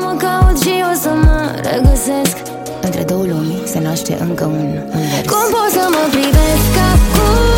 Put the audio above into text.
mă caut și o să mă regăsesc. Între două lumi se naște încă un univers. Cum pot să mă privesc acum?